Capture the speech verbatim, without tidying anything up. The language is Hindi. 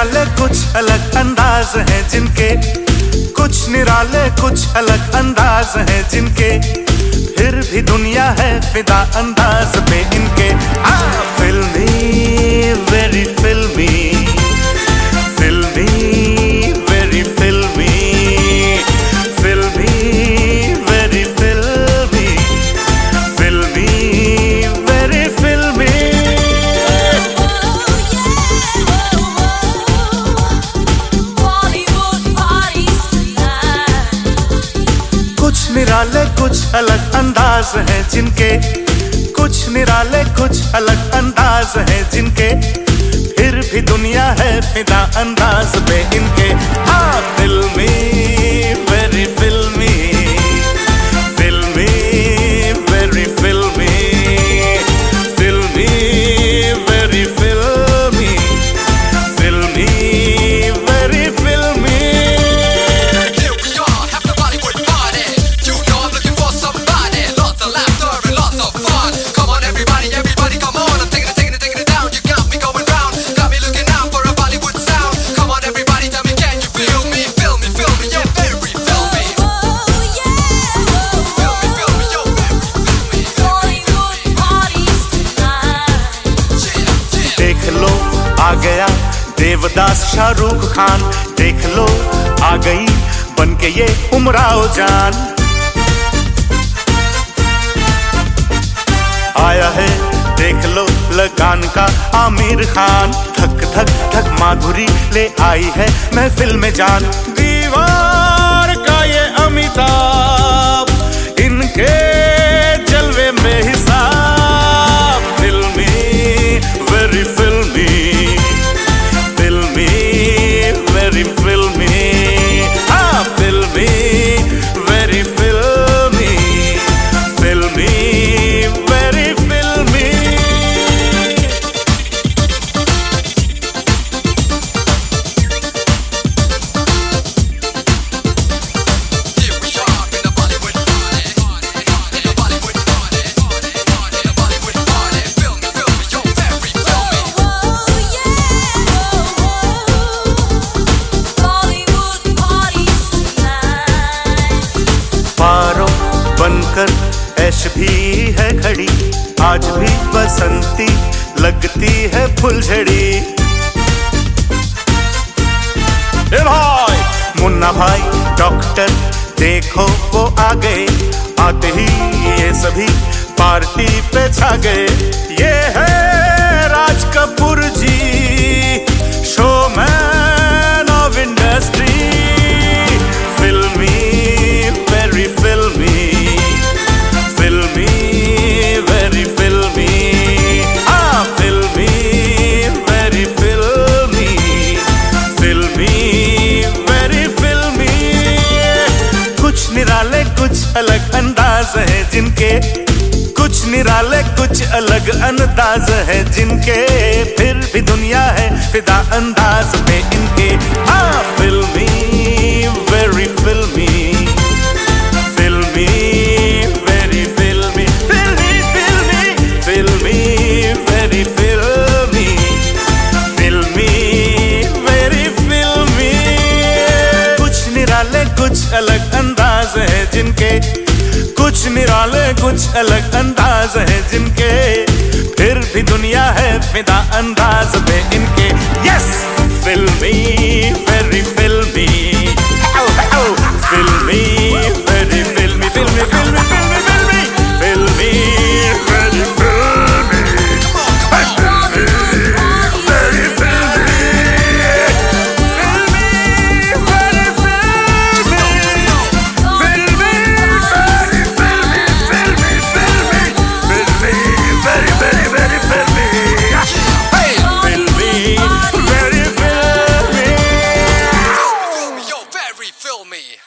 निराले कुछ अलग अंदाज हैं जिनके, कुछ निराले कुछ अलग अंदाज हैं जिनके, फिर भी दुनिया है फिदा अंदाज पे इनके। हाँ फिल्मी, very filmi, filmi very filmi, filmi very filmi, filmi very फिल्मी। कुछ निराले कुछ अलग अंदाज हैं जिनके, कुछ निराले कुछ अलग अंदाज हैं जिनके, फिर भी दुनिया है फिदा अंदाज पे इनके। हाँ फिल्मी, very filmi, filmi very filmi, filmi very filmi, filmi very फिल्मी। आ गया देवदास शाहरुख खान, देख लो आ गई बन के ये उमराव जान। आया है देख लो लगान का आमिर खान, धक धक धक माधुरी ले आई है महफिल में जान। दीवार का ये अमिताभ, इनके जलवे में हिसाब। फिल्मी, वेरी फिल्मी, वेरी फिल्मी, हाँ फिल्मी वेरी फिल्मी, फिल्मी वेरी फिल्मी। बनकर ऐश भी है खड़ी, आज भी बसंती लगती है फुलझड़ी। ए भाई मुन्ना भाई डॉक्टर देखो वो आ गए, आते ही ये सभी पार्टी पे छा गए। ये है Raj Kapoor ji, showman of industry. Filmi, very filmi, filmi very फिल्मी, हाँ फिल्मी वेरी फिल्मी, फिल्मी वेरी फिल्मी। कुछ निराले कुछ अलग अंदाज है जिनके, कुछ निराले कुछ अलग अंदाज है जिनके, फिर भी दुनिया है फिदा अंदाज पे इनके। हाँ फिल्मी, वेरी फिल्मी, फिल्मी वेरी फिल्मी, फिल्मी फिल्मी, फिल्मी वेरी फिल्मी, फिल्मी वेरी फिल्मी। कुछ निराले कुछ अलग अंदाज है जिनके, कुछ निराले कुछ अलग अंदाज है जिनके, फिर भी दुनिया है फिदा अंदाज पे इनके। यस फिल्मी, वेरी फिल्मी, फिल्मी वेरी फिल्मी, फिल्मी फिल्मी फिल्मी फिल्मी, filmi very filmi, filmi very filmi, filmi very filmi, filmi very filmi, फिल्मी फिल्मी, filmi very very very filmi, filmi very फिल्मी। You're very filmy.